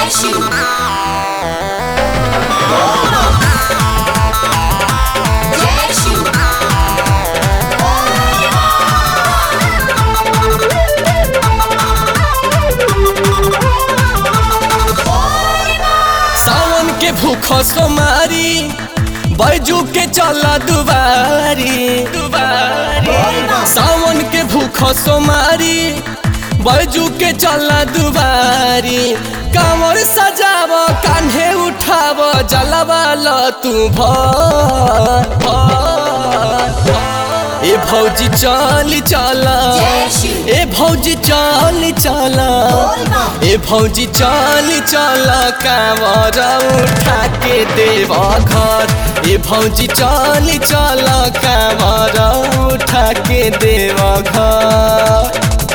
सावन के भूखो सोमारी बैजू के चला दुबारी सावन के भूखो सोमारी बैजू के चला दुबारी कांवर सजाव कान्हे उठाव जलवा ल तू ए भौजी चली चला ए भौजी चली चला ए भौजी चली चला कांवर उठा के देव घर ए भौजी चली चला कांवर उठा के देव घर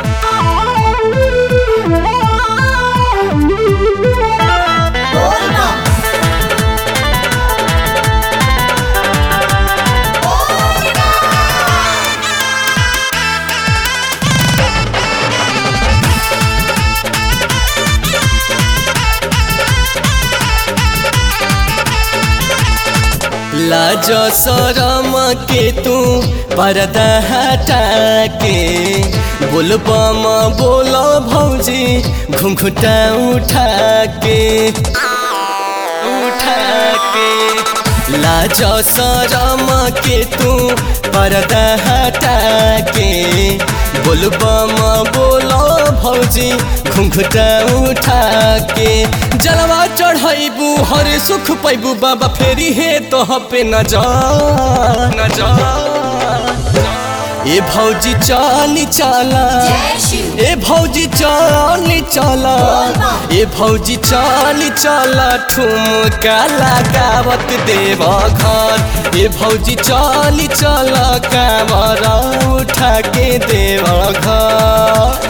लाज शरम के तू पर्दा हटा के बोलबम बोलो भौजी घुंघटा उठा के लाज शरम के तू पर्दा हटा के बोलबम बोलो भौजी घुंघटा उठा के जलवा चढ़ाइबू हर सुख पैबू बाबा फेरी हे तो पे न जा ए भौजी चली चला ए भौजी चली चला ए भौजी चली चला ठुमका लगावत देव घर ए भौजी चली चला कांवर उठा के देव घर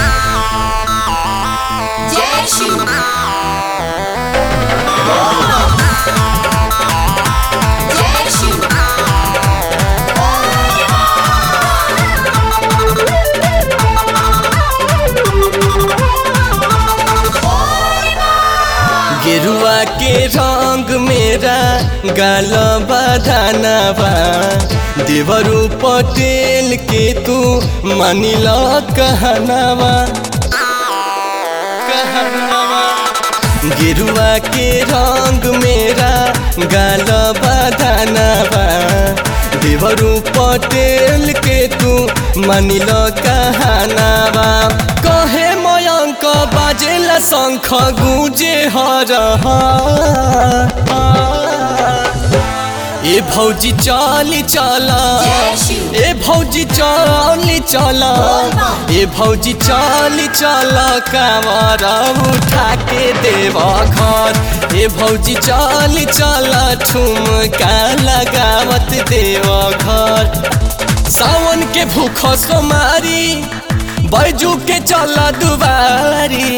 गेरुआ के रंग मेरा गाल बधानवा देवरू पटेल के तू मानिल कहनावा गेरुआ के रंग मेरा गाल बधानवा देवरू पटेल के तू मानिल कहनावा कहे मयंक बाजेला शंख गूंजे हर ए भौजी चली चला ए भौजी चली चला ए भौजी चली चला कांवर उठा के देव घर ए भौजी चली चला ठुमका लगावत देव घर सावन के भूखो सोमारी बैजू के चला दुबारी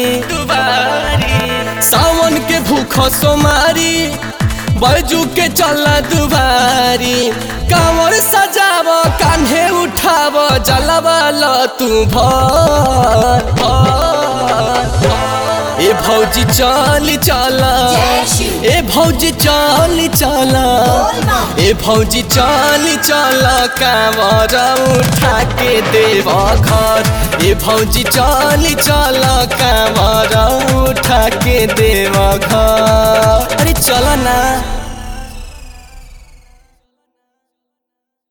सावन के भूखो सोमारी बैजू के चला दुबारी कांवर सजाव कान्हे उठाव जलवा ल तू ए भौजी चली चला ए भौजी चली चला ए भौजी चली चला कांवर उठा के देव घर ए भौजी चली चला कांवर उठा के देव घर अरे चला ना।